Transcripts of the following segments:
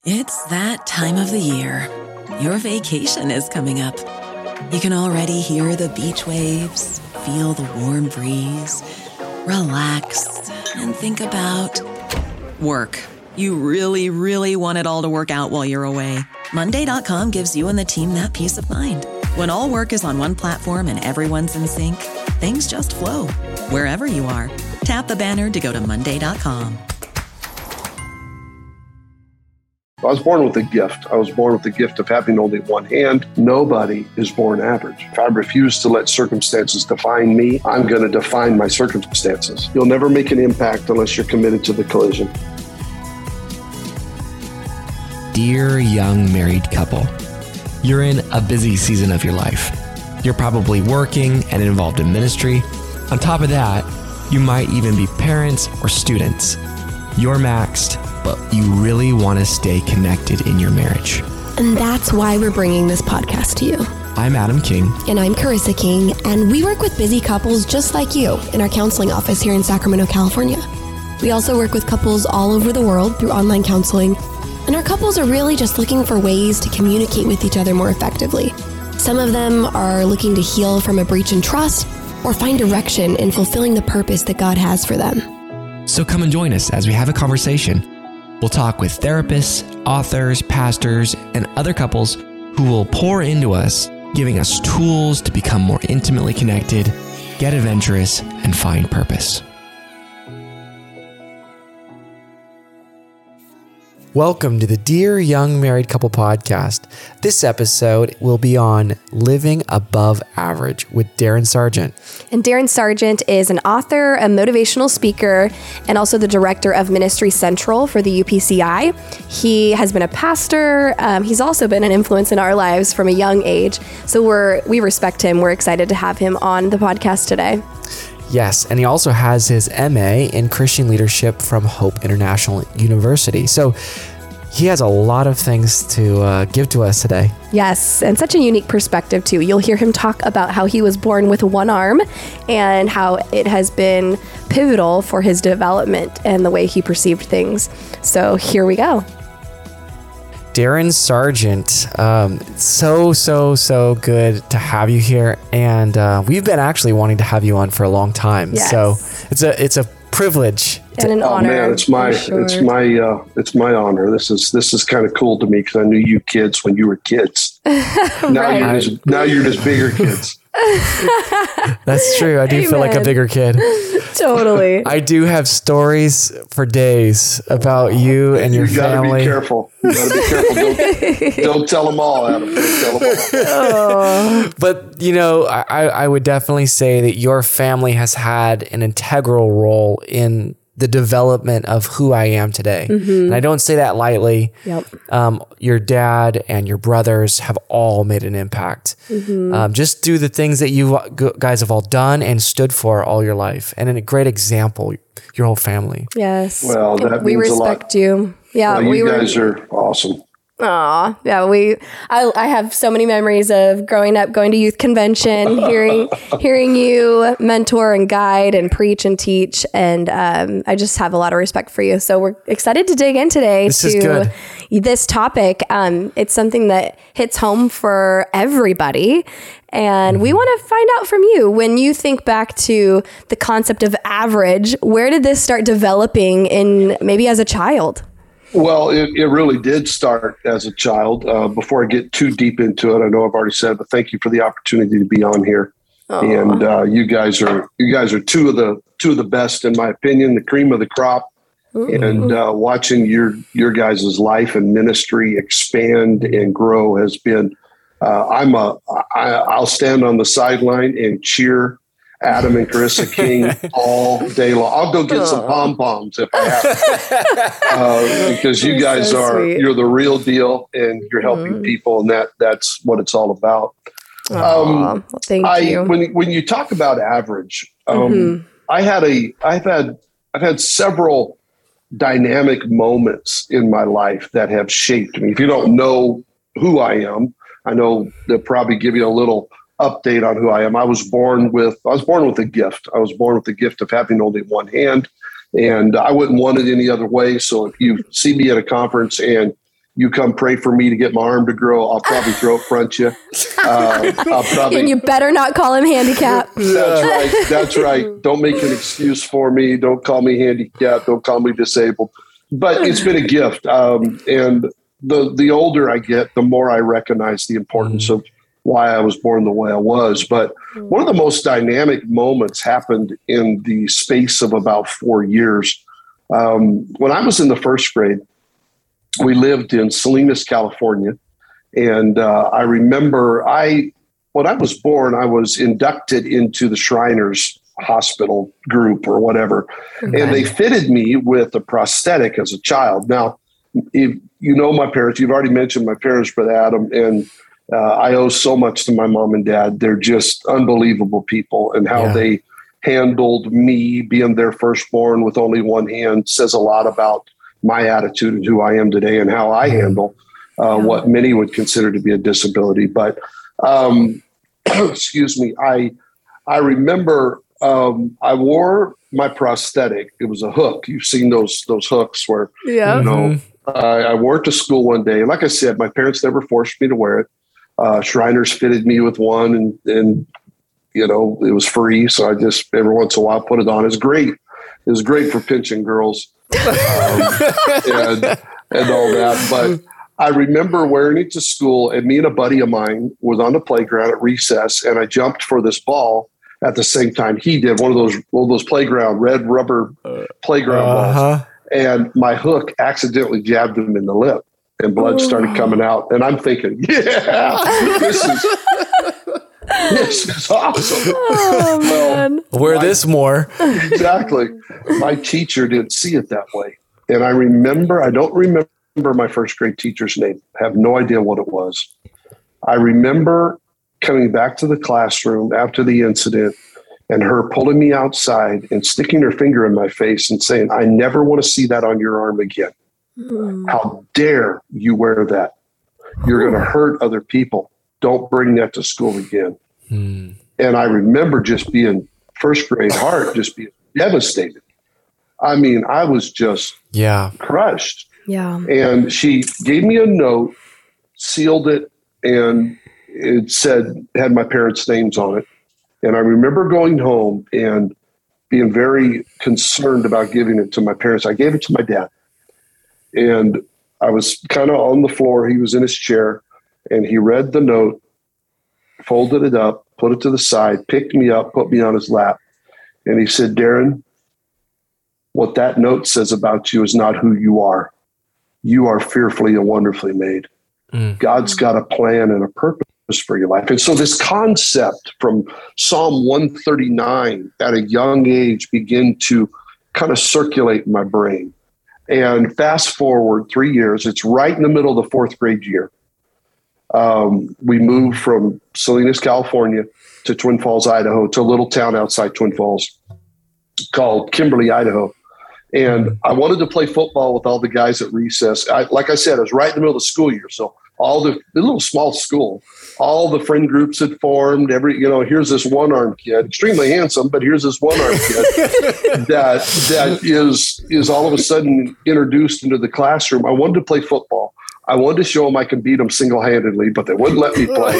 It's that time of the year. Your vacation is coming up. You can already hear the beach waves, feel the warm breeze, relax, and think about work. You really, really want it all to work out while you're away. Monday.com gives you and the team that peace of mind. When all work is on one platform and everyone's in sync, things just flow. Wherever you are, tap the banner to go to Monday.com. I was born with a gift. I was born with the gift of having only one hand. Nobody is born average. If I refuse to let circumstances define me, I'm going to define my circumstances. You'll never make an impact unless you're committed to the collision. Dear young married couple, you're in a busy season of your life. You're probably working and involved in ministry. On top of that, you might even be parents or students. You're maxed, but you really want to stay connected in your marriage. And that's why we're bringing this podcast to you. I'm Adam King. And I'm Carissa King, and we work with busy couples just like you in our counseling office here in Sacramento, California. We also work with couples all over the world through online counseling, and our couples are really just looking for ways to communicate with each other more effectively. Some of them are looking to heal from a breach in trust or find direction in fulfilling the purpose that God has for them. So come and join us as we have a conversation. We'll talk with therapists, authors, pastors, and other couples who will pour into us, giving us tools to become more intimately connected, get adventurous, and find purpose. Welcome to the Dear Young Married Couple podcast. This episode will be on living above average with Darren Sargent. And Darren Sargent is an author, a motivational speaker, and also the director of Ministry Central for the UPCI. He has been a pastor. He's also been an influence in our lives from a young age. So we respect him. We're excited to have him on the podcast today. Yes, and he also has his MA in Christian leadership from Hope International University. So he has a lot of things to give to us today. Yes, and such a unique perspective too. You'll hear him talk about how he was born with one arm and how it has been pivotal for his development and the way he perceived things. So here we go. Darren Sargent, so good to have you here, and we've been actually wanting to have you on for a long time. Yes. So it's a privilege and an honor. Man, it's my honor. This is kind of cool to me because I knew you kids when you were kids. Now you're just bigger kids. That's true. I do feel like a bigger kid. Totally. I do have stories for days about you and your family. You gotta be careful. Don't tell them all, Adam. Don't tell them all. Oh. But, I would definitely say that your family has had an integral role in the development of who I am today. Mm-hmm. And I don't say that lightly. Yep. Your dad and your brothers have all made an impact. Mm-hmm. Just do the things that you guys have all done and stood for all your life. And a great example, your whole family. Yes. Well, that we means respect you. Yeah. Well, you guys are awesome. Aw, yeah, I have so many memories of growing up, going to youth convention, hearing you mentor and guide and preach and teach. And I just have a lot of respect for you. So we're excited to dig in today to this topic. It's something that hits home for everybody. And we want to find out from you, when you think back to the concept of average, where did this start developing in maybe as a child? Well, it really did start as a child. Before I get too deep into it, I know I've already said, but thank you for the opportunity to be on here. Aww. And you guys are two of the best, in my opinion, the cream of the crop. Mm-hmm. And watching your guys' life and ministry expand and grow has been. I'll stand on the sideline and cheer Adam and Carissa King all day long. I'll go get some pom-poms if I have to. Because you guys you're the real deal, and you're helping people, and that's what it's all about. Well, thank you. When you talk about average, I've had several dynamic moments in my life that have shaped me. If you don't know who I am, I know they'll probably give you a little update on who I am. I was born with a gift. I was born with the gift of having only one hand, and I wouldn't want it any other way. So if you see me at a conference and you come pray for me to get my arm to grow, I'll probably throat front you. And you better not call him handicapped. That's right. Don't make an excuse for me. Don't call me handicapped. Don't call me disabled. But it's been a gift. And the older I get, the more I recognize the importance of why I was born the way I was. But one of the most dynamic moments happened in the space of about 4 years. When I was in the first grade, we lived in Salinas, California. And I remember when I was born, I was inducted into the Shriners Hospital group or whatever. Okay. And they fitted me with a prosthetic as a child. Now, if you know my parents, you've already mentioned my parents, Brother Adam, and I owe so much to my mom and dad. They're just unbelievable people, and how they handled me being their firstborn with only one hand says a lot about my attitude and who I am today and how I handle what many would consider to be a disability. But excuse me, I remember I wore my prosthetic. It was a hook. You've seen those hooks where, I wore it to school one day. Like I said, my parents never forced me to wear it. Shriners fitted me with one and it was free. So I just every once in a while put it on. It's great. It was great for pinching girls and all that. But I remember wearing it to school, and me and a buddy of mine was on the playground at recess, and I jumped for this ball at the same time he did, one of those playground red rubber playground balls. And my hook accidentally jabbed him in the lip, and blood started coming out. And I'm thinking, this is awesome. Oh, man. Wear this more. Exactly. My teacher didn't see it that way. And I don't remember my first grade teacher's name. I have no idea what it was. I remember coming back to the classroom after the incident and her pulling me outside and sticking her finger in my face and saying, I never want to see that on your arm again. How dare you wear that? You're going to hurt other people. Don't bring that to school again. And I remember just being first grade heart, just being devastated. I mean, I was just crushed. Yeah. And she gave me a note, sealed it, and it had my parents' names on it. And I remember going home and being very concerned about giving it to my parents. I gave it to my dad. And I was kind of on the floor. He was in his chair, and he read the note, folded it up, put it to the side, picked me up, put me on his lap. And he said, Darren, what that note says about you is not who you are. You are fearfully and wonderfully made. God's got a plan and a purpose for your life. And so this concept from Psalm 139 at a young age began to kind of circulate in my brain. And fast forward 3 years, it's right in the middle of the fourth grade year. We moved from Salinas, California to Twin Falls, Idaho, to a little town outside Twin Falls called Kimberly, Idaho. And I wanted to play football with all the guys at recess. Like I said, it was right in the middle of the school year. So all the little small school, all the friend groups had formed. Here's this one-armed kid, extremely handsome, but here's this one-armed kid that is all of a sudden introduced into the classroom. I wanted to play football. I wanted to show them I could beat them single-handedly, but they wouldn't let me play.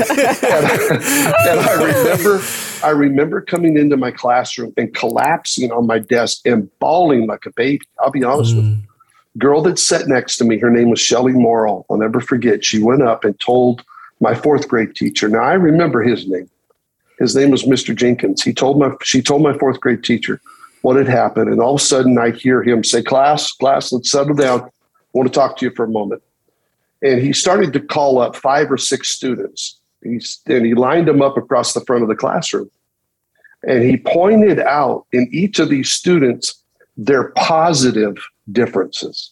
and I remember coming into my classroom and collapsing on my desk and bawling like a baby. I'll be honest with you. Girl that sat next to me, her name was Shelley Morrill. I'll never forget. She went up and told my fourth grade teacher. Now I remember his name. His name was Mr. Jenkins. She told my fourth grade teacher what had happened. And all of a sudden I hear him say, class, let's settle down. I want to talk to you for a moment. And he started to call up 5 or 6 students. And he lined them up across the front of the classroom. And he pointed out in each of these students their positive differences.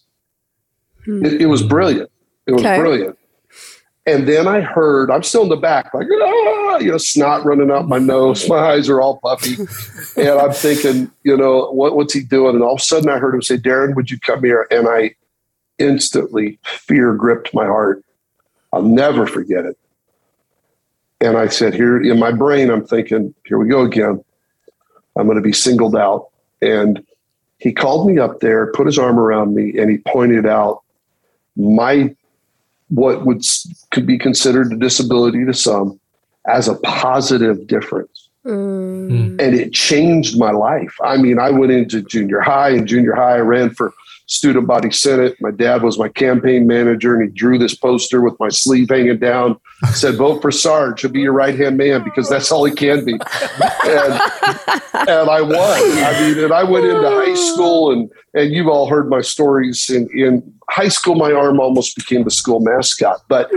It was brilliant. It was brilliant. And then I heard, I'm still in the back, like, snot running out my nose. My eyes are all puffy. And I'm thinking, what's he doing? And all of a sudden I heard him say, Darren, would you come here? And I instantly, fear gripped my heart. I'll never forget it. And I said, here in my brain, I'm thinking, here we go again. I'm going to be singled out. And he called me up there, put his arm around me, and he pointed out could be considered a disability to some as a positive difference. And it changed my life. I mean, I went into junior high. In junior high, I ran for student body senate. My dad was my campaign manager, and he drew this poster with my sleeve hanging down, said, "Vote for Sarge. He'll be your right-hand man because that's all he can be." And I won. I mean, and I went into high school, and you've all heard my stories. In high school, my arm almost became the school mascot. But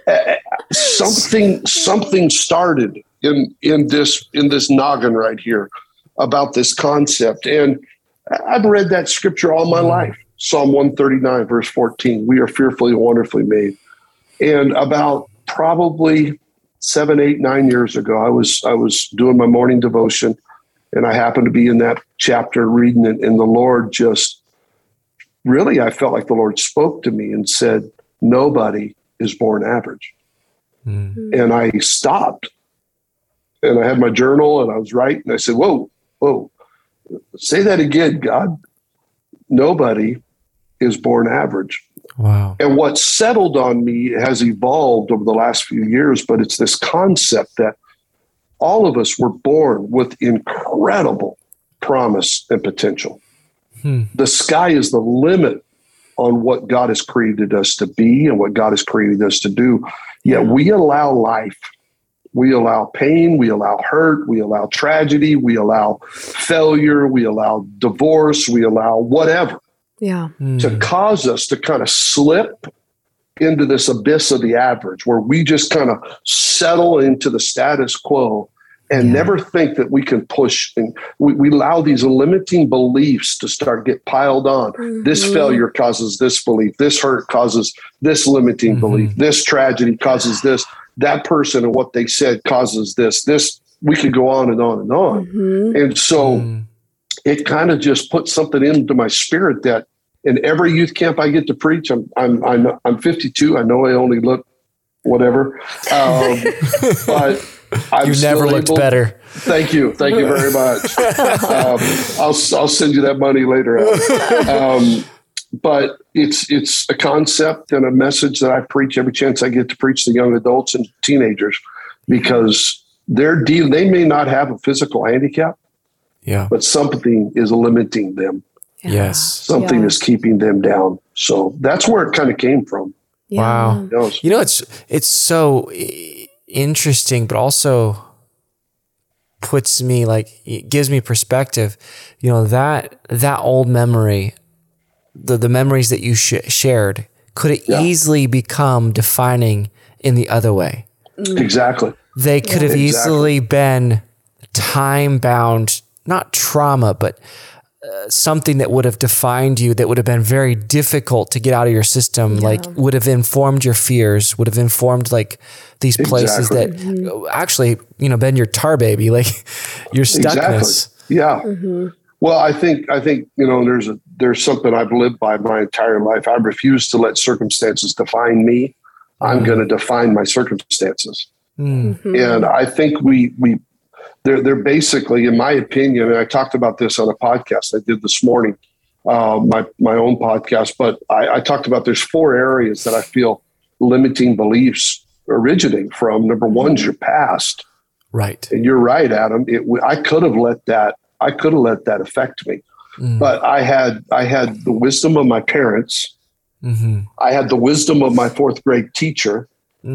something started in this noggin right here about this concept. And I've read that scripture all my life. Psalm 139, verse 14, we are fearfully and wonderfully made. And about probably 7, 8, 9 years ago, I was doing my morning devotion, and I happened to be in that chapter reading it. And the Lord just really, I felt like the Lord spoke to me and said, nobody is born average. And I stopped, and I had my journal, and I was writing. I said, whoa, say that again, God. Nobody is born average. Wow. And what settled on me has evolved over the last few years, but it's this concept that all of us were born with incredible promise and potential. The sky is the limit on what God has created us to be and what God has created us to do. Yet we allow life, we allow pain, we allow hurt, we allow tragedy, we allow failure, we allow divorce, we allow whatever to cause us to kind of slip into this abyss of the average, where we just kind of settle into the status quo and never think that we can push. And we allow these limiting beliefs to start get piled on. This failure causes this belief. This hurt causes this limiting belief. This tragedy causes this. That person and what they said causes this. We could go on and on and on. And so it kind of just put something into my spirit that in every youth camp I get to preach, I'm 52. I know I only look whatever, but you never looked better. Thank you very much. I'll send you that money later. But it's a concept and a message that I preach every chance I get to preach to young adults and teenagers, because they may not have a physical handicap, but something is limiting them. Yes. Something is keeping them down. So that's where it kind of came from. Wow. You know, it's so interesting, but also puts me it gives me perspective. You know, that old memory, the memories that you shared could have easily become defining in the other way. Exactly. They could have easily been time-bound, not trauma, but something that would have defined you, that would have been very difficult to get out of your system, would have informed your fears, would have informed these places that actually, been your tar baby, your stuckness. Exactly. Yeah. Well, I think, there's something I've lived by my entire life. I refuse to let circumstances define me. I'm going to define my circumstances. And I think they're basically, in my opinion, and I talked about this on a podcast I did this morning, my own podcast, but I talked about there's 4 areas that I feel limiting beliefs originate from. Number one is your past. Right. And you're right, Adam. I could have let that affect me. But I had the wisdom of my parents. I had the wisdom of my 4th grade teacher,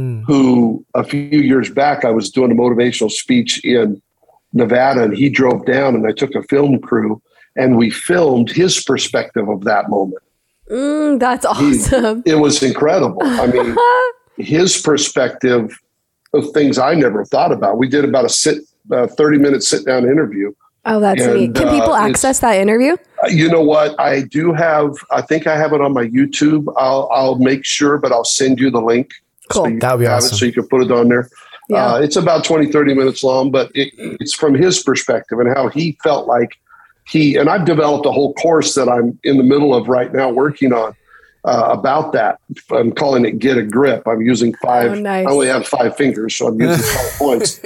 who a few years back, I was doing a motivational speech in Nevada, and he drove down, and I took a film crew, and we filmed his perspective of that moment. That's awesome. It was incredible. I mean, his perspective of things I never thought about. We did about a 30-minute sit-down interview. Oh, that's neat. Can people access that interview? You know what? I do have, I think I have it on my YouTube. I'll make sure, but I'll send you the link. Cool. So that would be awesome. So you can put it on there. Yeah. It's about 20, 30 minutes long, but it's from his perspective and how he felt like and I've developed a whole course that I'm in the middle of right now working on about that. I'm calling it Get a Grip. I'm using 5. Oh, nice. I only have 5 fingers, so I'm using 5 points.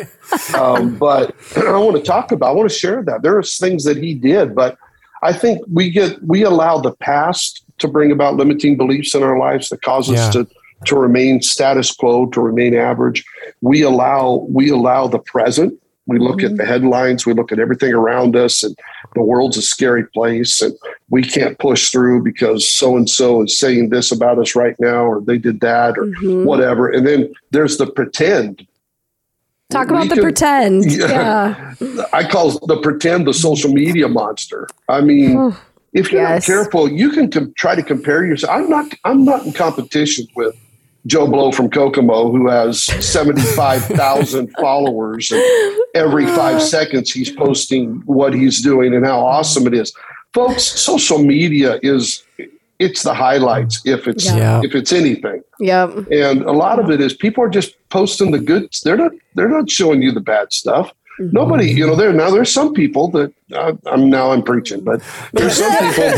But I want to share that. There are things that he did, but I think we allow the past to bring about limiting beliefs in our lives that cause us to remain status quo, to remain average. We allow the present. We look at the headlines, we look at everything around us, and the world's a scary place, and we can't push through because so-and-so is saying this about us right now, or they did that, or whatever. And then there's the pretend. Talk about the pretend. Yeah. I call the pretend the social media monster. I mean, if you're not careful, you can try to compare yourself. I'm not in competition with Joe Blow from Kokomo, who has 75,000 followers, and every 5 seconds he's posting what he's doing and how awesome it is. Folks, social media it's the highlights if it's anything. Yep. And a lot of it is people are just posting the good. They're not showing you the bad stuff. Nobody, there's some people that I'm preaching, but there's some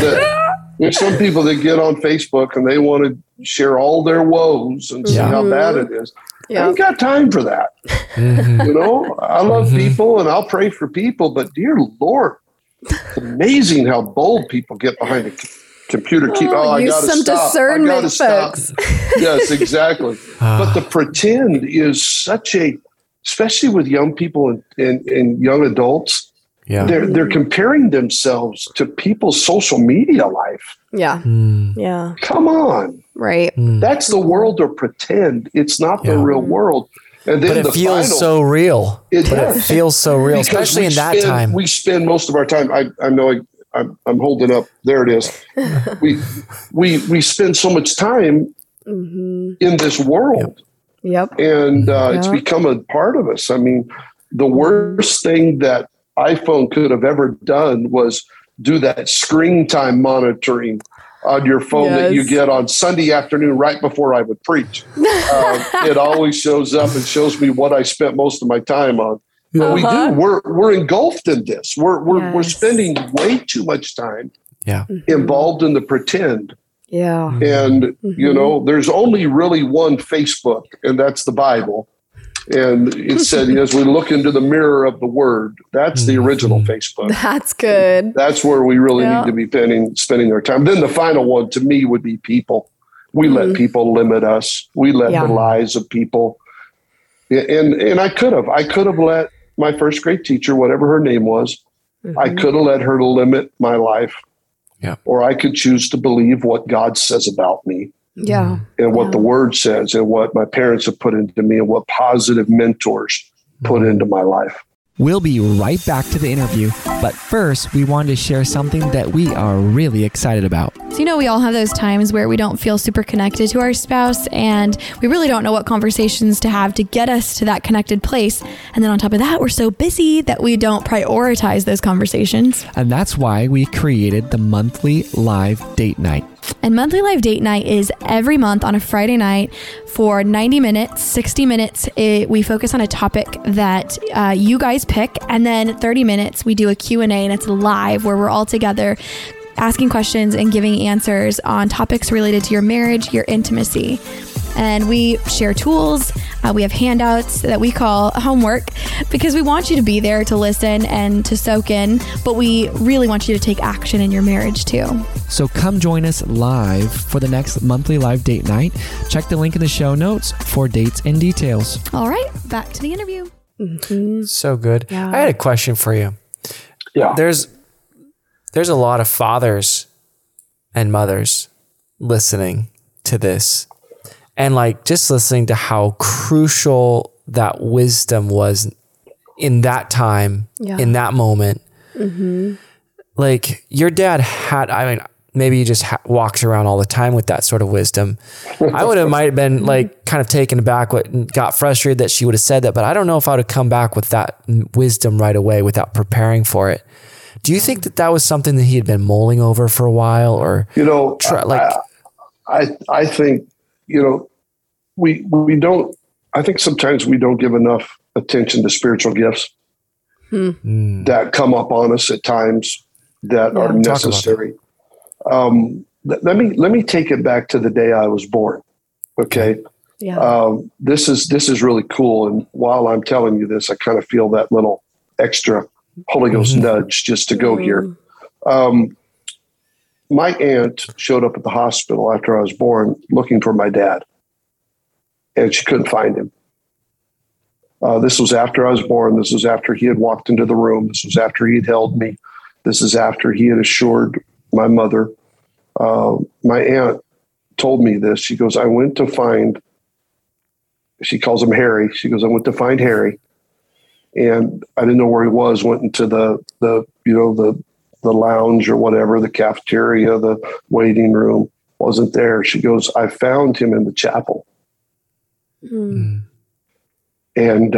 people that get on Facebook and they want to share all their woes and see how bad it is. I ain't got time for that. I love people and I'll pray for people, but dear Lord, it's amazing how bold people get behind a computer. I got to stop. Discernment, folks. Yes, exactly. But the pretend is especially with young people and young adults, they're comparing themselves to people's social media life. Yeah. Yeah. Come on. Right. That's the world of pretend. It's not the real world. And then but it feels so real. It feels so real, especially in that time. We spend most of our time. I know I'm holding up. There it is. We spend so much time in this world. Yep. And it's become a part of us. I mean, the worst thing that iPhone could have ever done was do that screen time monitoring on your phone that you get on Sunday afternoon right before I would preach. It always shows up and shows me what I spent most of my time on. But we do. We're engulfed in this. We're spending way too much time involved in the pretend. Yeah. And, there's only really one Facebook, and that's the Bible. And it said, as we look into the mirror of the Word, that's the original Facebook. That's good. That's where we really need to be spending our time. Then the final one to me would be people. We let people limit us. We let the lies of people. And I could have let my first grade teacher, whatever her name was, I could have let her limit my life. Yeah. Or I could choose to believe what God says about me. Yeah. And what the Word says and what my parents have put into me and what positive mentors put into my life. We'll be right back to the interview, but first we wanted to share something that we are really excited about. So, we all have those times where we don't feel super connected to our spouse and we really don't know what conversations to have to get us to that connected place. And then on top of that, we're so busy that we don't prioritize those conversations. And that's why we created the monthly live date night. And monthly live date night is every month on a Friday night for 90 minutes, 60 minutes. We focus on a topic that you guys pick. And then 30 minutes, we do a Q&A and it's live where we're all together asking questions and giving answers on topics related to your marriage, your intimacy. And we share tools. We have handouts that we call homework because we want you to be there to listen and to soak in, but we really want you to take action in your marriage too. So come join us live for the next monthly live date night. Check the link in the show notes for dates and details. All right, back to the interview. So good. Yeah. I had a question for you. Yeah. There's a lot of fathers and mothers listening to this. And just listening to how crucial that wisdom was in that time, in that moment. Mm-hmm. Your dad maybe he just walks around all the time with that sort of wisdom. I might have been kind of taken aback, got frustrated that she would have said that, but I don't know if I would have come back with that wisdom right away without preparing for it. Do you think that was something that he had been mulling over for a while, or I think. We don't, I think sometimes we don't give enough attention to spiritual gifts that come up on us at times that are necessary. Let me take it back to the day I was born. Okay. Yeah. This is really cool. And while I'm telling you this, I kind of feel that little extra Holy Ghost nudge just to go here. my aunt showed up at the hospital after I was born looking for my dad, and she couldn't find him. This was after I was born. This was after he had walked into the room. This was after he had held me. This is after he had assured my mother. My aunt told me this. She goes, I went to find, she calls him Harry. She goes, I went to find Harry, and I didn't know where he was. Went into the lounge or whatever, the cafeteria, the waiting room. Wasn't there. She goes, I found him in the chapel. Mm. And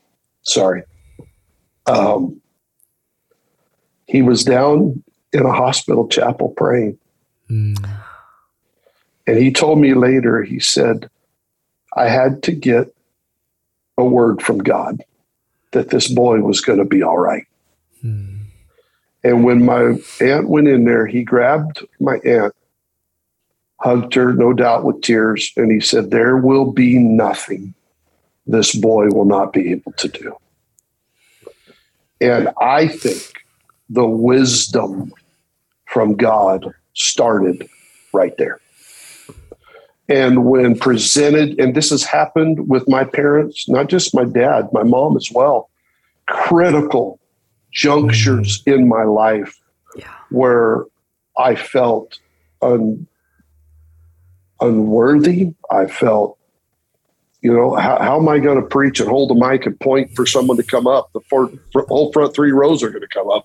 he was down in a hospital chapel praying. Mm. And he told me later, he said, I had to get a word from God that this boy was going to be all right. Mm. And when my aunt went in there, he grabbed my aunt, hugged her, no doubt with tears, and he said, there will be nothing this boy will not be able to do. And I think the wisdom from God started right there. And when presented, and this has happened with my parents, not just my dad, my mom as well, critical junctures in my life where I felt unworthy. I felt, how am I going to preach and hold a mic and point for someone to come up? The whole front 3 rows are going to come up,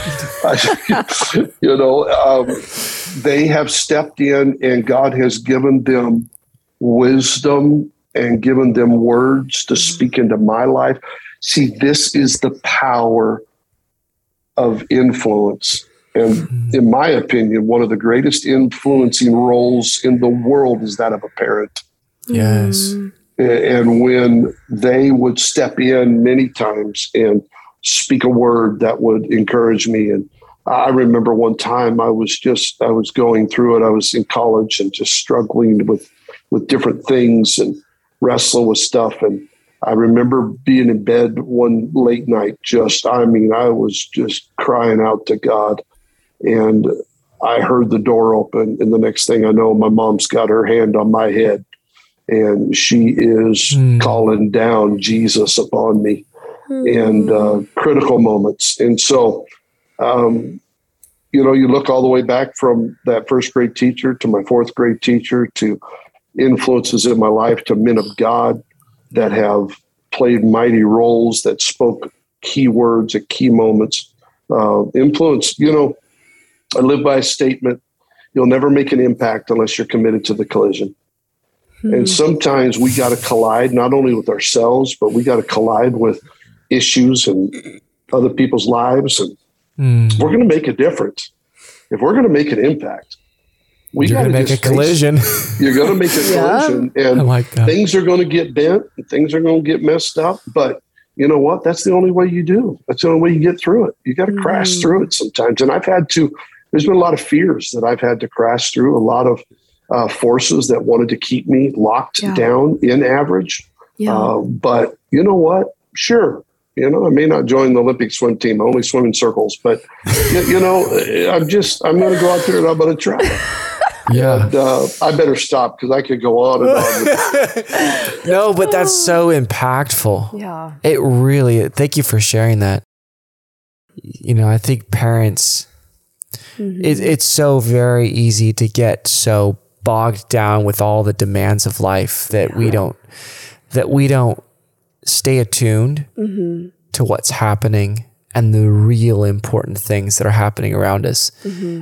they have stepped in, and God has given them wisdom and given them words to speak into my life. See, this is the power of influence. And in my opinion, one of the greatest influencing roles in the world is that of a parent. Yes. And when they would step in many times and speak a word that would encourage me. And I remember one time I was going through it. I was in college and just struggling with different things and wrestling with stuff. And I remember being in bed one late night, I was just crying out to God. And I heard the door open, and the next thing I know, my mom's got her hand on my head, and she is calling down Jesus upon me and critical moments. And so, you look all the way back from that first grade teacher to my fourth grade teacher to influences in my life to men of God that have played mighty roles, that spoke key words at key moments. Influence, I live by a statement, you'll never make an impact unless you're committed to the collision. And sometimes we got to collide not only with ourselves, but we got to collide with issues and other people's lives. And we're going to make a difference. If we're going to make an impact, you're going to make a collision. You're going to make a collision, and things are going to get bent, and things are going to get messed up. But you know what? That's the only way you do. That's the only way you get through it. You got to crash through it sometimes. And there's been a lot of fears that I've had to crash through, a lot of forces that wanted to keep me locked down in average. Yeah. But you know what? Sure. I may not join the Olympic swim team. I only swim in circles, but I'm going to go out there and I'm going to try. Yeah. And, I better stop because I could go on and on. No, but that's so impactful. Yeah. It really, thank you for sharing that. I think parents, it's so very easy to get so bogged down with all the demands of life that we don't stay attuned to what's happening and the real important things that are happening around us.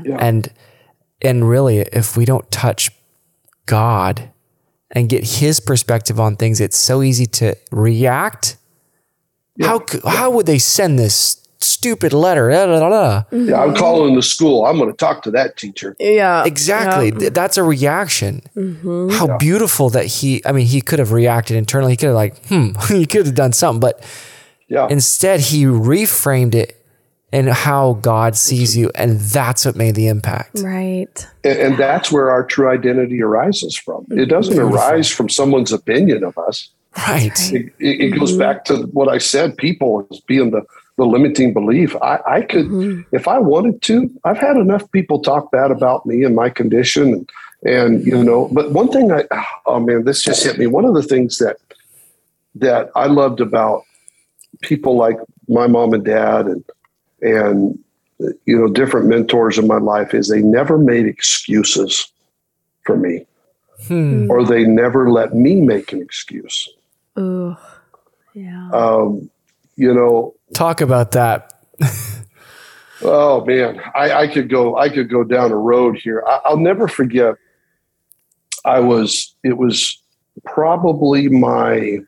And really, if we don't touch God and get his perspective on things, it's so easy to react. Yeah. How would they send this stupid letter? Yeah, I'm calling the school. I'm going to talk to that teacher. Yeah, exactly. Yeah. That's a reaction. How beautiful that he could have reacted internally. He could have he could have done something, but instead he reframed it and how God sees you, and that's what made the impact. Right. And that's where our true identity arises from. It doesn't arise from someone's opinion of us. Right. It goes back to what I said, people as being the limiting belief. I could, if I wanted to, I've had enough people talk bad about me and my condition and but one thing this just hit me. One of the things that I loved about people like my mom and dad and different mentors in my life is they never made excuses for me, or they never let me make an excuse. Ooh, yeah. Talk about that. Oh man, I could go down a road here. I'll never forget. It was probably we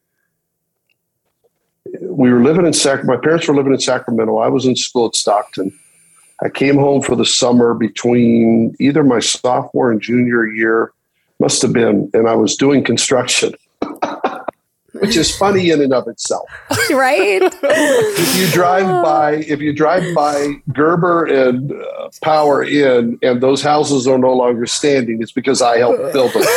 were living in my parents were living in Sacramento. I was in school at Stockton. I came home for the summer between either my sophomore and junior year, must have been, and I was doing construction, which is funny in and of itself. Right? If you drive by Gerber and Power Inn and those houses are no longer standing, it's because I helped build them.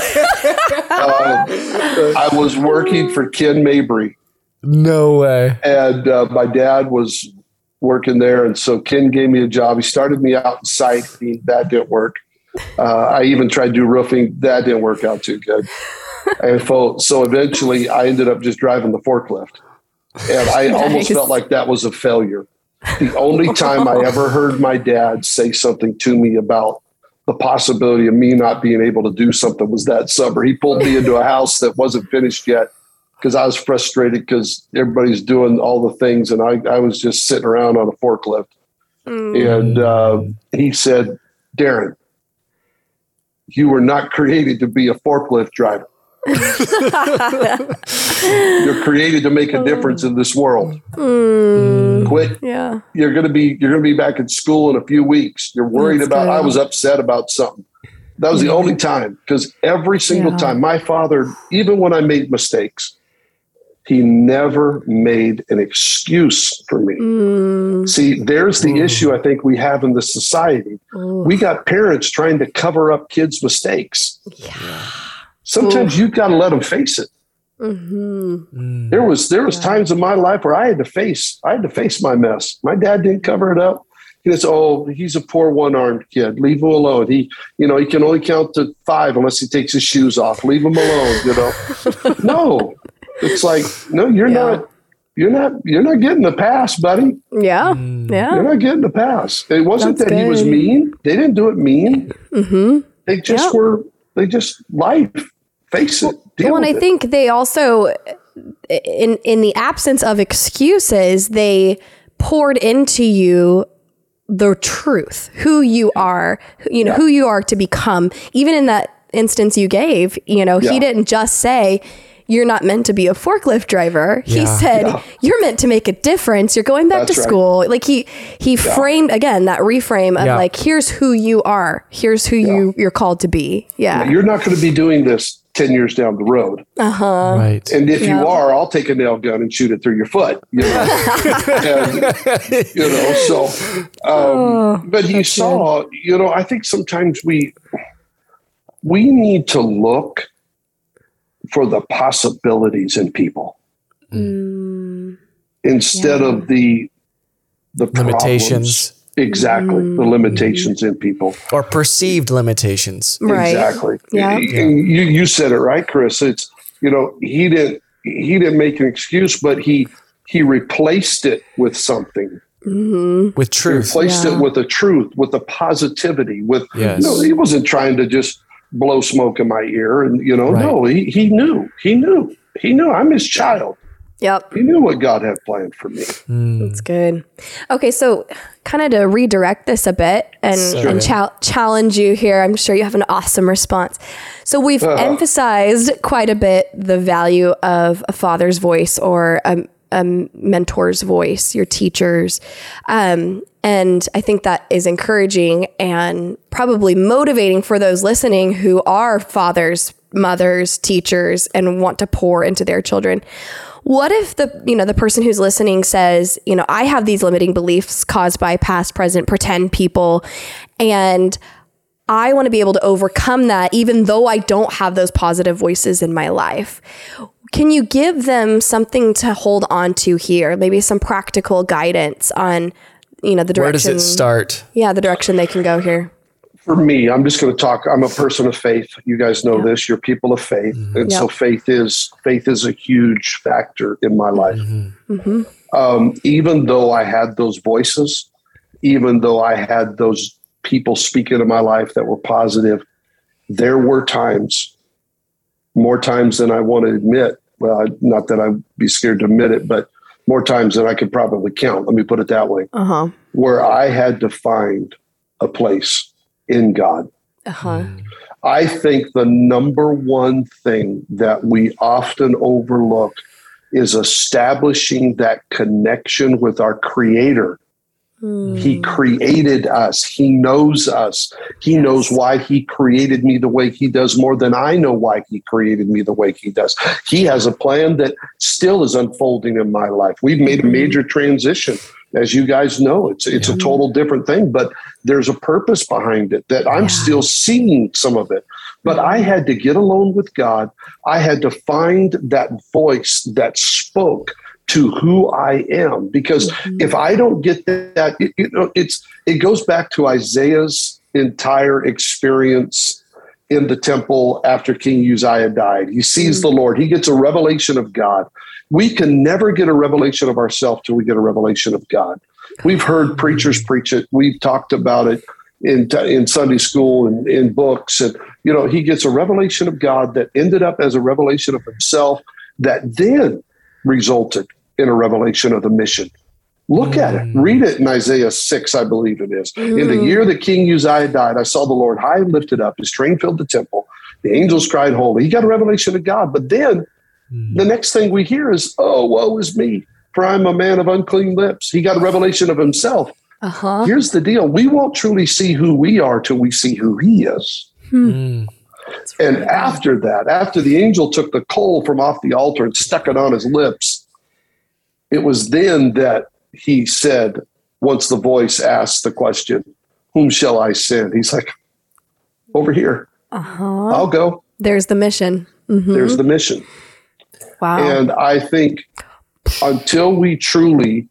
I was working for Ken Mabry. No way. And my dad was working there. And so Ken gave me a job. He started me out in siding. That didn't work. I even tried to do roofing. That didn't work out too good. And so eventually I ended up just driving the forklift. And I almost felt like that was a failure. The only time I ever heard my dad say something to me about the possibility of me not being able to do something was that summer. He pulled me into a house that wasn't finished yet because I was frustrated because everybody's doing all the things and I was just sitting around on a forklift. And he said, Darren, you were not created to be a forklift driver. You're created to make a difference in this world. Quit. Yeah. You're gonna be back in school in a few weeks. You're worried about. I was upset about something. That was the only time, because every single time my father, even when I made mistakes, he never made an excuse for me. See, there's the issue I think we have in this society. We got parents trying to cover up kids' mistakes. Yeah. Sometimes you've got to let them face it. There was times in my life where I had to face my mess. My dad didn't cover it up. He said, he's a poor one-armed kid. Leave him alone. He can only count to 5 unless he takes his shoes off. Leave him alone. No, it's like, no, you're not getting the pass, buddy. Yeah. Yeah. You're not getting the pass. It wasn't that he was mean. They didn't do it mean. They just life. Face it. Deal with I think they also, in the absence of excuses, they poured into you the truth, who you are, who you are to become. Even in that instance you gave, he didn't just say, you're not meant to be a forklift driver. He said, you're meant to make a difference. You're going back to school. Right. Like he framed, again, that reframe of like, here's who you are. Here's who you're called to be. Yeah. You're not going to be doing this 10 years down the road. Right. And if you are, I'll take a nail gun and shoot it through your foot. But he saw, I think sometimes we need to look for the possibilities in people instead of the limitations. Exactly. The limitations in people, or perceived limitations. Right. Exactly. Yeah. You said it right, Chris. It's, he didn't make an excuse, but he replaced it with something. With truth. He replaced it with a truth, with a positivity, with, he wasn't trying to just blow smoke in my ear and, no, he knew I'm his child. Yep. He knew what God had planned for me. That's good. Okay. So kind of to redirect this a bit and challenge you here, I'm sure you have an awesome response. So we've emphasized quite a bit the value of a father's voice or a mentor's voice, your teachers. And I think that is encouraging and probably motivating for those listening who are fathers, mothers, teachers, and want to pour into their children. What if the person who's listening says, I have these limiting beliefs caused by past, present, pretend people, and I want to be able to overcome that even though I don't have those positive voices in my life. Can you give them something to hold on to here? Maybe some practical guidance on, the direction. Where does it start? Yeah, the direction they can go here. For me, I'm just going to talk. I'm a person of faith. You guys know this. You're people of faith, and so faith is a huge factor in my life. Even though I had those voices, even though I had those people speak into my life that were positive, there were times, more times than I want to admit. Well, not that I'd be scared to admit it, but more times than I could probably count. Let me put it that way. Where I had to find a place in God. I think the number one thing that we often overlook is establishing that connection with our Creator. He created us. He knows us. He knows why he created me the way he does more than I know why he created me the way he does. He has a plan that still is unfolding in my life. We've made a major transition. As you guys know, it's a total different thing, but there's a purpose behind it that I'm still seeing some of it. But I had to get alone with God. I had to find that voice that spoke to who I am, because if I don't get that, it goes back to Isaiah's entire experience in the temple after King Uzziah died. He sees the Lord. He gets a revelation of God. We can never get a revelation of ourselves till we get a revelation of God. We've heard preachers preach it. We've talked about it in Sunday school and in books. And, he gets a revelation of God that ended up as a revelation of himself that then resulted in a revelation of the mission. Look at it. Read it in Isaiah 6, I believe it is. In the year that King Uzziah died, I saw the Lord high and lifted up. His train filled the temple. The angels cried holy. He got a revelation of God. But then the next thing we hear is, oh, woe is me, for I'm a man of unclean lips. He got a revelation of himself. Here's the deal. We won't truly see who we are till we see who he is. And after that, after the angel took the coal from off the altar and stuck it on his lips, it was then that he said, once the voice asked the question, whom shall I send? He's like, over here. I'll go. There's the mission. There's the mission. Wow. And I think until we truly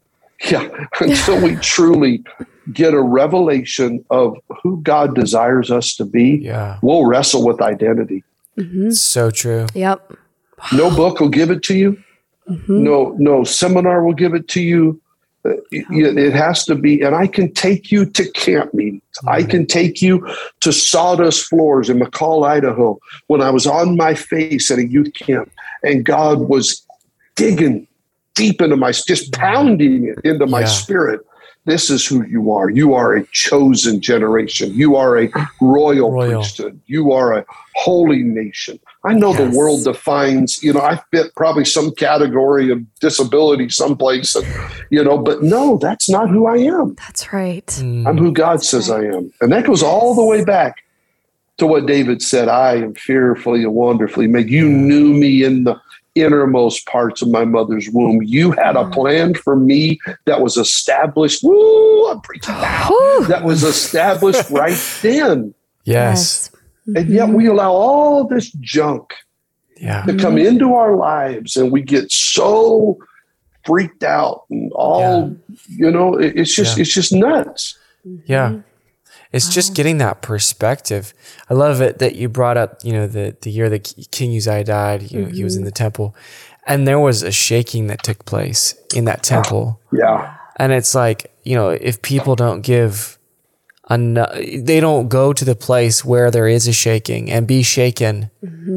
get a revelation of who God desires us to be, we'll wrestle with identity. So true. Yep. No book will give it to you. No seminar will give it to you. It has to be, and I can take you to camp meetings. I can take you to sawdust floors in McCall, Idaho, when I was on my face at a youth camp, and God was digging deep into just pounding it into my spirit. This is who you are. You are a chosen generation. You are a royal priesthood. You are a holy nation. I know the world defines, I fit probably some category of disability someplace, but no, that's not who I am. That's right. I'm who God says I am. And that goes all the way back to what David said, I am fearfully and wonderfully made. You knew me in the innermost parts of my mother's womb. You had a plan for me that was established. Woo, I'm preaching now. That was established right then. Yes. And yet we allow all this junk to come into our lives, and we get so freaked out and all, it's just nuts. Yeah. It's just getting that perspective. I love it that you brought up, the year that King Uzziah died, he was in the temple, and there was a shaking that took place in that temple. And it's like, if people don't give enough, they don't go to the place where there is a shaking and be shaken.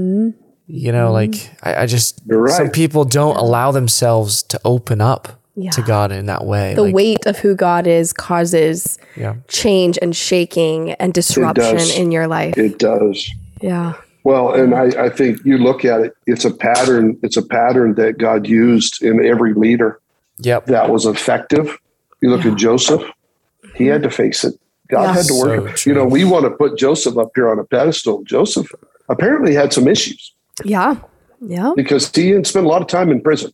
I just, some people don't allow themselves to open up to God in that way. The weight of who God is causes change and shaking and disruption in your life. It does. Yeah. Well, and I think you look at it, it's a pattern that God used in every leader that was effective. You look at Joseph, he had to face it. God had to work. So we want to put Joseph up here on a pedestal. Joseph apparently had some issues. Yeah. Because he didn't spend a lot of time in prison.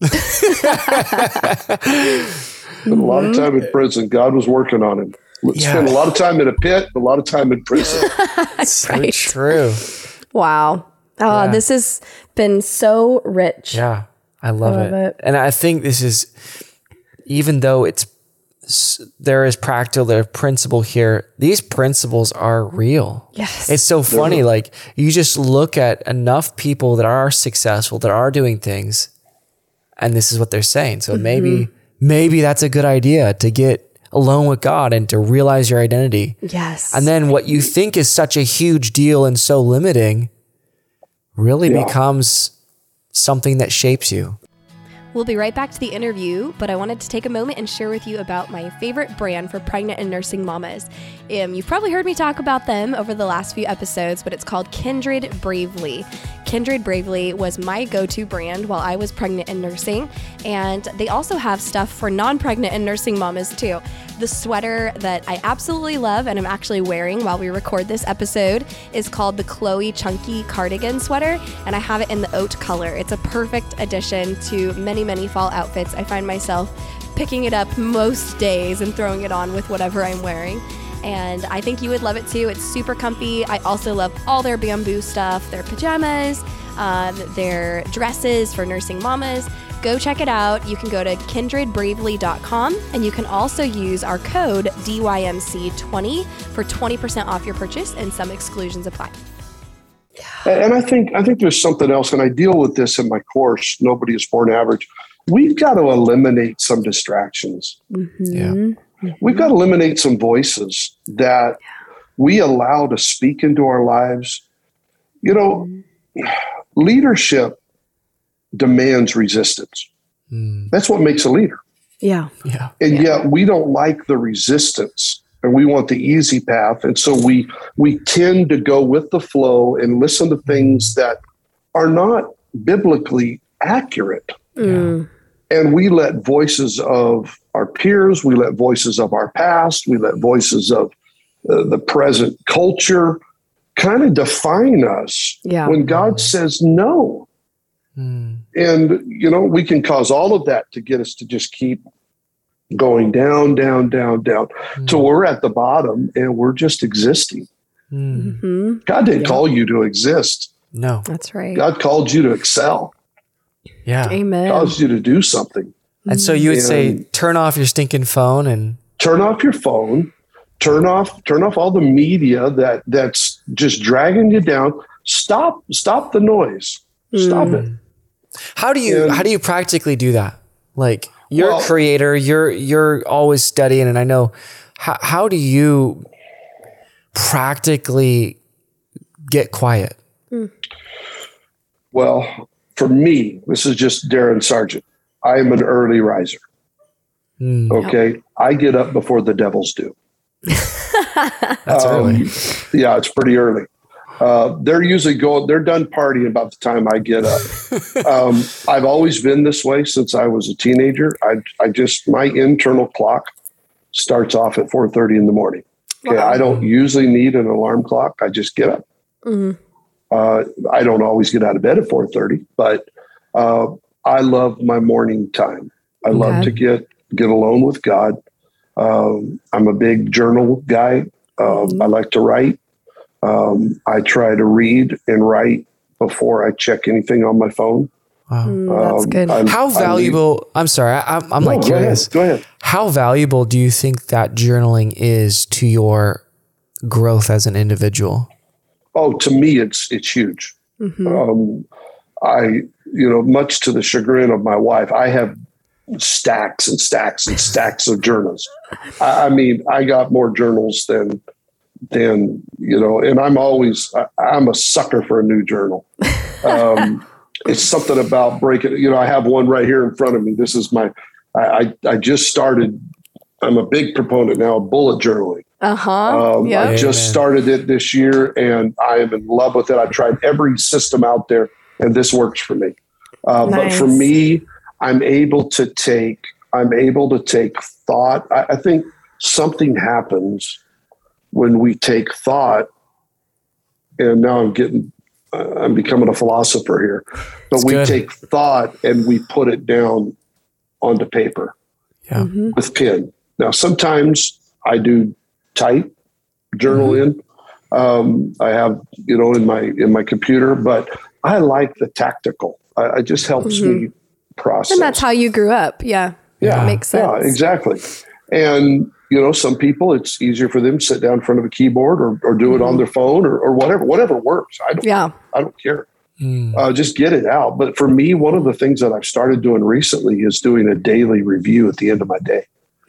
Spent a lot of time in prison. God was working on him. Spent a lot of time in a pit, a lot of time in prison. That's so true. Wow. Oh, Yeah. this has been so rich. Yeah, I love it. And I think this is, even though there is practical, there are principle here, these principles are real. Yes. It's so funny. Like, you just look at enough people that are successful, that are doing things, and this is what they're saying. So maybe that's a good idea, to get alone with God and to realize your identity. Yes. And then what you think is such a huge deal and so limiting really becomes something that shapes you. We'll be right back to the interview, but I wanted to take a moment and share with you about my favorite brand for pregnant and nursing mamas. You've probably heard me talk about them over the last few episodes, but it's called Kindred Bravely. Kindred Bravely was my go-to brand while I was pregnant and nursing, and they also have stuff for non-pregnant and nursing mamas too. The sweater that I absolutely love and I'm actually wearing while we record this episode is called the Chloe Chunky Cardigan Sweater, and I have it in the oat color. It's a perfect addition to many fall outfits. I find myself picking it up most days and throwing it on with whatever I'm wearing. And I think you would love it too. It's super comfy. I also love all their bamboo stuff, their pajamas, their dresses for nursing mamas. Go check it out. You can go to kindredbravely.com, and you can also use our code DYMC20 for 20% off your purchase, and some exclusions apply. And I think there's something else, and I deal with this in my course, Nobody is Born Average. We've got to eliminate some distractions. Yeah. We've got to eliminate some voices that we allow to speak into our lives. You know, leadership demands resistance. That's what makes a leader. Yeah. And yet we don't like the resistance, and we want the easy path. And so we tend to go with the flow and listen to things that are not biblically accurate. And we let voices of our peers, we let voices of our past, we let voices of the present culture kind of define us when God says no. And, you know, we can cause all of that to get us to just keep going down till we're at the bottom and we're just existing. God didn't call you to exist. No. That's right. God called you to excel. Yeah. Amen. Caused you to do something. And so you would say, turn off your stinking phone and turn off your phone, turn off all the media that's just dragging you down. Stop the noise. Stop it. How do you practically do that? Like, you're a creator, you're always studying, and I know, how do you practically get quiet? Well, for me, this is just Darren Sargent. I am an early riser. Okay. I get up before the devils do. That's early. Yeah, it's pretty early. They're done partying about the time I get up. I've always been this way since I was a teenager. My internal clock starts off at 4:30 in the morning. Okay. Wow. I don't usually need an alarm clock. I just get up. I don't always get out of bed at 4:30, but I love my morning time. I love to get alone with God. I'm a big journal guy. I like to write. I try to read and write before I check anything on my phone. Wow. That's good. How valuable, I'm sorry, I'm like curious. Go ahead. How valuable do you think that journaling is to your growth as an individual? Oh, to me, it's huge. Much to the chagrin of my wife, I have stacks and stacks and stacks of journals. I mean, I got more journals than and I'm a sucker for a new journal. It's something about breaking, I have one right here in front of me. This is I just started, I'm a big proponent now of bullet journaling. I just started it this year and I am in love with it. I've tried every system out there and this works for me. But for me, I'm able to take thought. I think something happens when we take thought, and now I'm becoming a philosopher here, but we take thought and we put it down onto paper with pen. Now, sometimes I do type, journal in. I have, in my computer, but I like the tactical. It just helps me process. And that's how you grew up. Yeah. Yeah. That makes sense. Yeah, exactly. And, some people, it's easier for them to sit down in front of a keyboard or do it on their phone or whatever works. I don't care. Just get it out. But for me, one of the things that I've started doing recently is doing a daily review at the end of my day.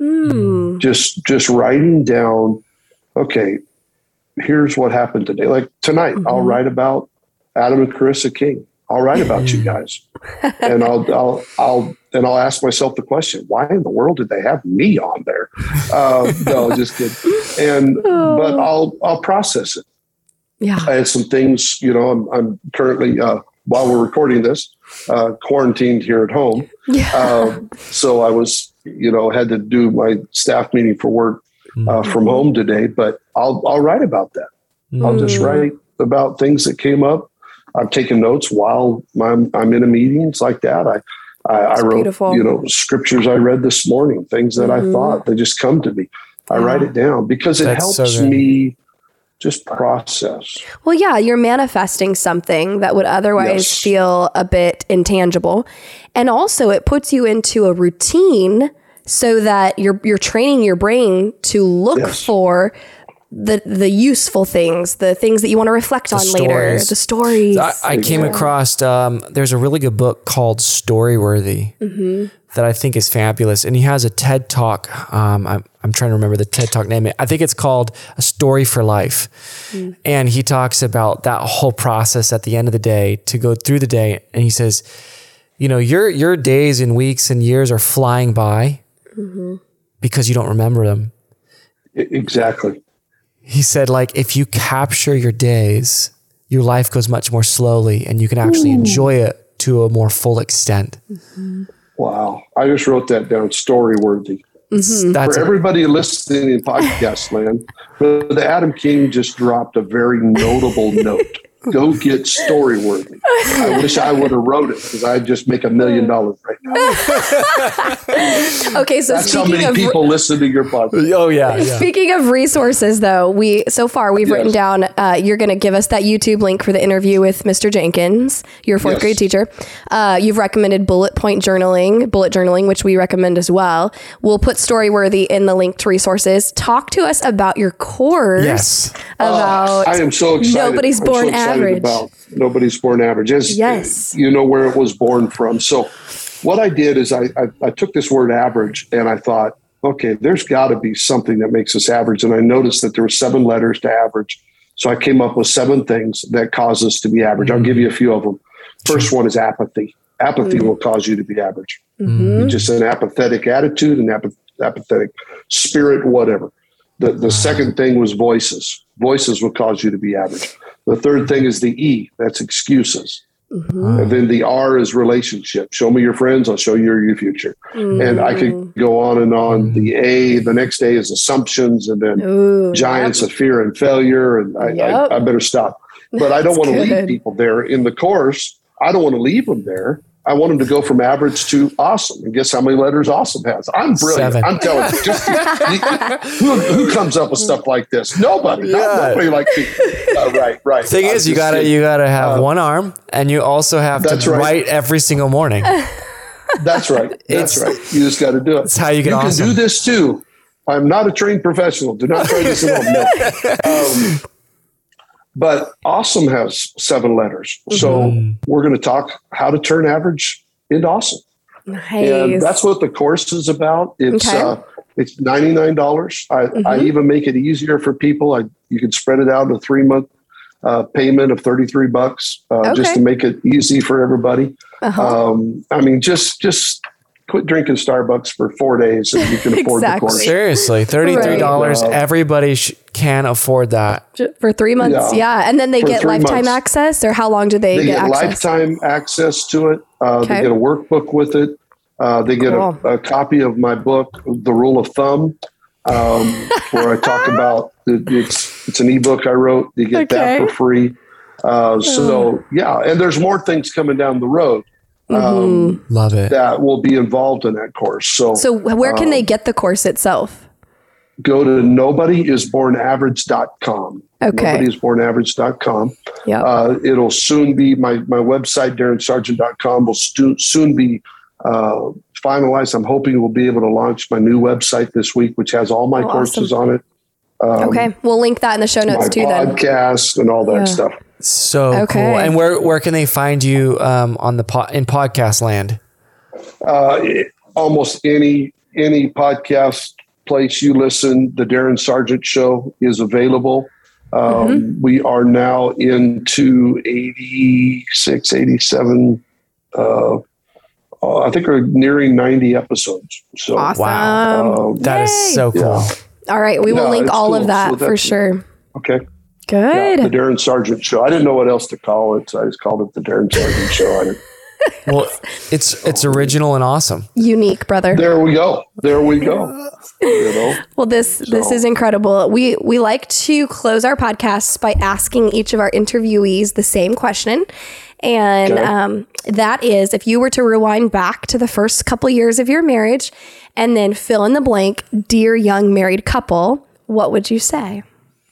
Just writing down, okay, here's what happened today. Like tonight, I'll write about Adam and Carissa King. I'll write about you guys, and I'll ask myself the question: why in the world did they have me on there? No, just kidding. But I'll process it. Yeah, I had some things. I'm currently while we're recording this, quarantined here at home. Yeah. So I was, had to do my staff meeting for work from home today. But I'll write about that. I'll just write about things that came up. I've taken notes while I'm in a meetings like that. I wrote, beautiful. Scriptures I read this morning, things that I thought, they just come to me. I write it down because it helps me just process. Well, yeah, you're manifesting something that would otherwise feel a bit intangible. And also it puts you into a routine so that you're training your brain to look for the useful things, the things that you want to reflect on later, the stories. I came across, there's a really good book called Storyworthy that I think is fabulous. And he has a TED Talk. I'm trying to remember the TED Talk name. I think it's called A Story for Life. And he talks about that whole process at the end of the day to go through the day. And he says, your days and weeks and years are flying by because you don't remember them. Exactly. He said, if you capture your days, your life goes much more slowly and you can actually enjoy it to a more full extent. Wow. I just wrote that down, Storyworthy. For everybody listening in podcast land, the Adam King just dropped a very notable note. Go get Storyworthy. I wish I would have wrote it because I'd just make $1 million right now. Okay, so that's how many people listen to your podcast. Oh yeah. Speaking of resources, though, we've written down. You're going to give us that YouTube link for the interview with Mr. Jenkins, your fourth grade teacher. You've recommended bullet journaling, which we recommend as well. We'll put Storyworthy in the link to resources. Talk to us about your course. About I am so excited. Nobody's Born Average. About Nobody's Born Average. Where it was born from. So what I did is I took this word average and I thought, okay, there's got to be something that makes us average. And I noticed that there were 7 letters to average. So I came up with 7 things that cause us to be average. I'll give you a few of them. First one is apathy. Apathy will cause you to be average. Just an apathetic attitude, an apathetic spirit, whatever. The second thing was voices. Voices will cause you to be average. The third thing is the E. That's excuses. And then the R is relationship. Show me your friends. I'll show you your future. And I could go on and on. The A, the next A is assumptions, and then giants of fear and failure. And I better stop. But I don't want to leave people there in the course. I don't want to leave them there. I want them to go from average to awesome. And guess how many letters awesome has? I'm brilliant. 7. I'm telling you. Who comes up with stuff like this? Nobody. Nobody like me. Right. Thing is, you gotta have one arm, and you also have to write every single morning. That's right. That's right. You just got to do it. That's how you get awesome. You can do this too. I'm not a trained professional. Do not try this at home. No. But awesome has 7 letters. So we're going to talk how to turn average into awesome. Nice. And that's what the course is about. It's $99. I even make it easier for people. You can spread it out in a 3-month payment of $33 just to make it easy for everybody. Just quit drinking Starbucks for 4 days and you can afford the course. Seriously, $33. Everybody can afford that. For 3 months, And then they get lifetime access, or how long do they get access? Lifetime access to it. They get a workbook with it. They get a copy of my book, The Rule of Thumb, where I talk about it's an ebook I wrote. You get that for free. And there's more things coming down the road. Love it. That will be involved in that course. So where can they get the course itself? go to nobodyisbornaverage.com. Okay. Nobodyisbornaverage.com. Yeah. It'll soon be my website, DarrenSargent.com, will soon be finalized. I'm hoping we'll be able to launch my new website this week, which has all my courses on it. Okay. We'll link that in the show notes too then. Podcast and all that stuff. So cool. And where can they find you on the in podcast land? Almost any podcast place you listen, the Darren Sargent Show is available. We are now into 86, 87. I think we're nearing 90 episodes. So awesome. Wow. That is so cool. Yeah. All right. We will link all of that for sure. Okay. Good. Yeah, the Darren Sargent Show. I didn't know what else to call it, so I just called it the Darren Sargent Show. Well, it's original and awesome. Unique, brother. There we go. You know? Well, this is incredible. We like to close our podcasts by asking each of our interviewees the same question. And that is, if you were to rewind back to the first couple years of your marriage and then fill in the blank, dear young married couple, what would you say?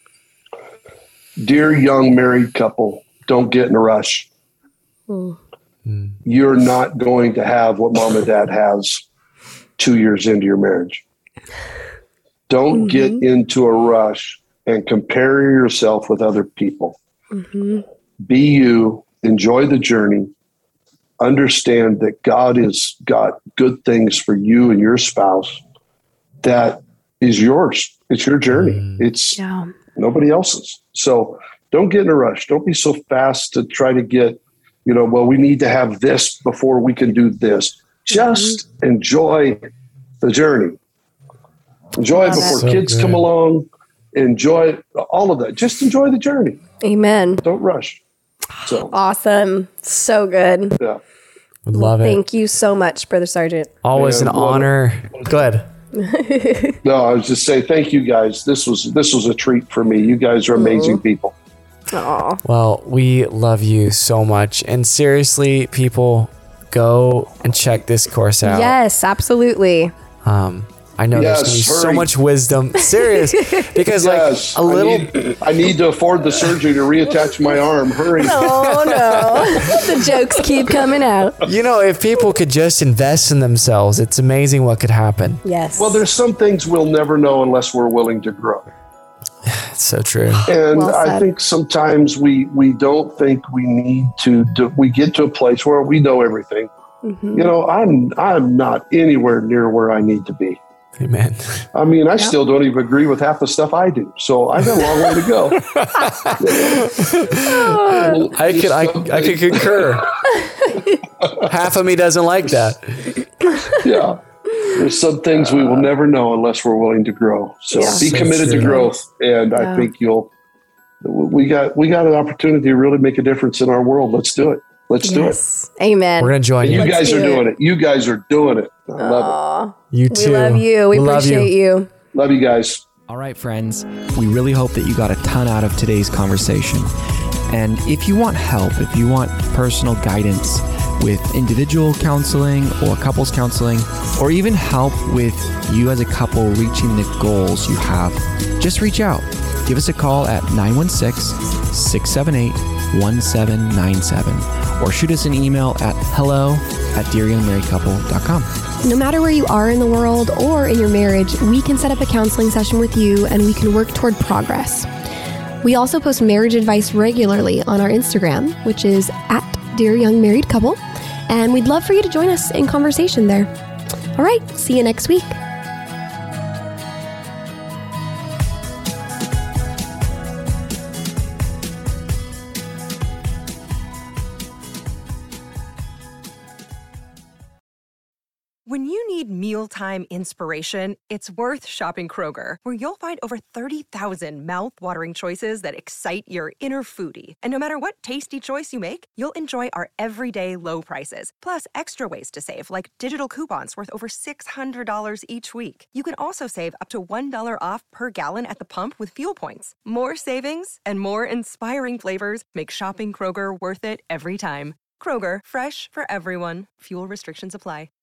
Dear young married couple, don't get in a rush. You're not going to have what mom and dad has 2 years into your marriage. Don't get into a rush and compare yourself with other people. Be you, enjoy the journey, understand that God has got good things for you and your spouse that is yours. It's your journey. It's nobody else's. So don't get in a rush. Don't be so fast to try to get, well, we need to have this before we can do this. Just enjoy the journey. Enjoy it before kids come along. Enjoy all of that. Just enjoy the journey. Amen. Don't rush. So awesome. So good. Yeah. Love it. Thank you so much, Brother Sargent. Always an honor. Go ahead. No, I was just saying thank you guys. This was a treat for me. You guys are amazing people. Aww. Well, we love you so much. And seriously, people, go and check this course out. Yes, absolutely. I know there's going to be so much wisdom. Serious. Because I need to afford the surgery to reattach my arm. Hurry. Oh, no. The jokes keep coming out. If people could just invest in themselves, it's amazing what could happen. Yes. Well, there's some things we'll never know unless we're willing to grow. It's so true. And I think sometimes we don't think we need to we get to a place where we know everything. I'm not anywhere near where I need to be. Amen. I mean, I still don't even agree with half the stuff I do. So I got a long way to go. I could concur. Half of me doesn't like that. Yeah. There's some things we will never know unless we're willing to grow. So be committed to growth. And I think we got an opportunity to really make a difference in our world. Let's do it. Let's do it. Amen. We're going to join you. You guys are doing it. You guys are doing it. I love it. You too. We love you. We appreciate you. Love you guys. All right, friends. We really hope that you got a ton out of today's conversation. And if you want help, if you want personal guidance with individual counseling or couples counseling, or even help with you as a couple reaching the goals you have, just reach out. Give us a call at 916-678-1797 or shoot us an email at hello@dearyoungmarriedcouple.com. No matter where you are in the world or in your marriage, we can set up a counseling session with you and we can work toward progress. We also post marriage advice regularly on our Instagram, which is @dearyoungmarriedcouple, and we'd love for you to join us in conversation there. All right, see you next week. When you need mealtime inspiration, it's worth shopping Kroger, where you'll find over 30,000 mouth-watering choices that excite your inner foodie. And no matter what tasty choice you make, you'll enjoy our everyday low prices, plus extra ways to save, like digital coupons worth over $600 each week. You can also save up to $1 off per gallon at the pump with fuel points. More savings and more inspiring flavors make shopping Kroger worth it every time. Kroger, fresh for everyone. Fuel restrictions apply.